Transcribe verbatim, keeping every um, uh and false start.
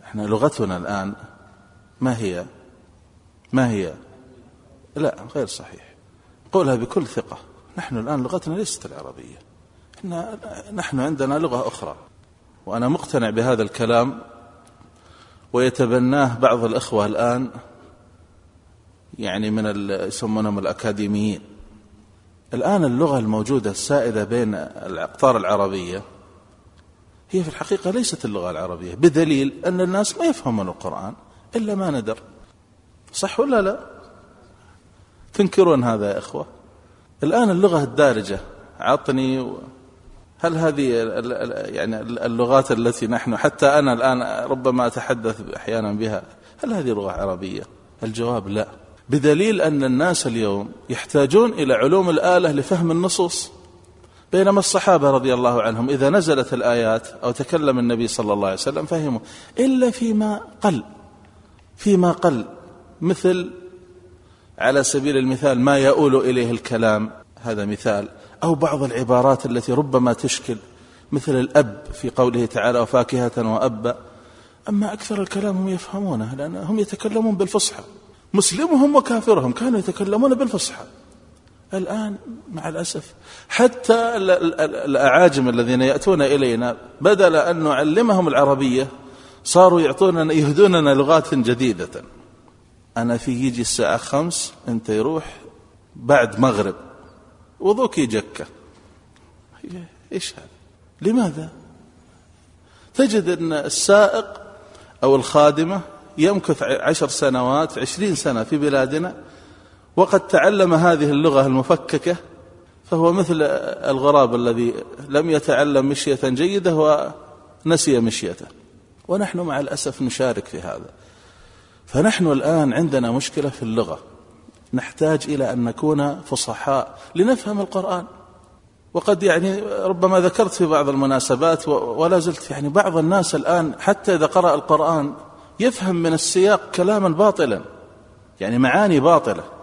احنا لغتنا الآن ما هي ما هي لا غير صحيح. قولها بكل ثقة، نحن الآن لغتنا ليست العربية، نحن عندنا لغة أخرى. وأنا مقتنع بهذا الكلام ويتبناه بعض الأخوة الآن، يعني من يسمونهم الأكاديميين. الآن اللغة الموجودة السائدة بين الأقطار العربية هي في الحقيقة ليست اللغة العربية، بدليل أن الناس ما يفهمون القرآن إلا ما ندر. صح ولا لا؟ تنكرون هذا يا إخوة؟ الآن اللغة الدارجة عطني، هل هذه يعني اللغات التي نحن حتى أنا الآن ربما أتحدث أحيانا بها، هل هذه لغة عربية؟ الجواب لا، بدليل أن الناس اليوم يحتاجون إلى علوم الآلة لفهم النصوص، بينما الصحابة رضي الله عنهم إذا نزلت الآيات أو تكلم النبي صلى الله عليه وسلم فهموا، إلا فيما قل فيما قل مثل على سبيل المثال ما يؤول إليه الكلام، هذا مثال، أو بعض العبارات التي ربما تشكل مثل الأب في قوله تعالى وفاكهة وأبا. أما أكثر الكلام هم يفهمونه، لأنهم يتكلمون بالفصحى، مسلمهم وكافرهم كانوا يتكلمون بالفصحى. الآن مع الأسف حتى الأعاجم الذين يأتون إلينا بدل أن نعلمهم العربية صاروا يعطوننا يهدوننا لغات جديدة. أنا في يجي الساعة خمس، أنت يروح بعد مغرب وضوك جكة. إيش هذا؟ لماذا؟ تجد أن السائق أو الخادمة يمكث عشر سنوات عشرين سنة في بلادنا وقد تعلم هذه اللغة المفككة، فهو مثل الغراب الذي لم يتعلم مشية جيدة ونسي مشيته. ونحن مع الأسف نشارك في هذا. فنحن الآن عندنا مشكلة في اللغة، نحتاج إلى أن نكون فصحاء لنفهم القرآن. وقد يعني ربما ذكرت في بعض المناسبات ولا زلت يعني بعض الناس الآن حتى إذا قرأ القرآن يفهم من السياق كلاما باطلا، يعني معاني باطلة.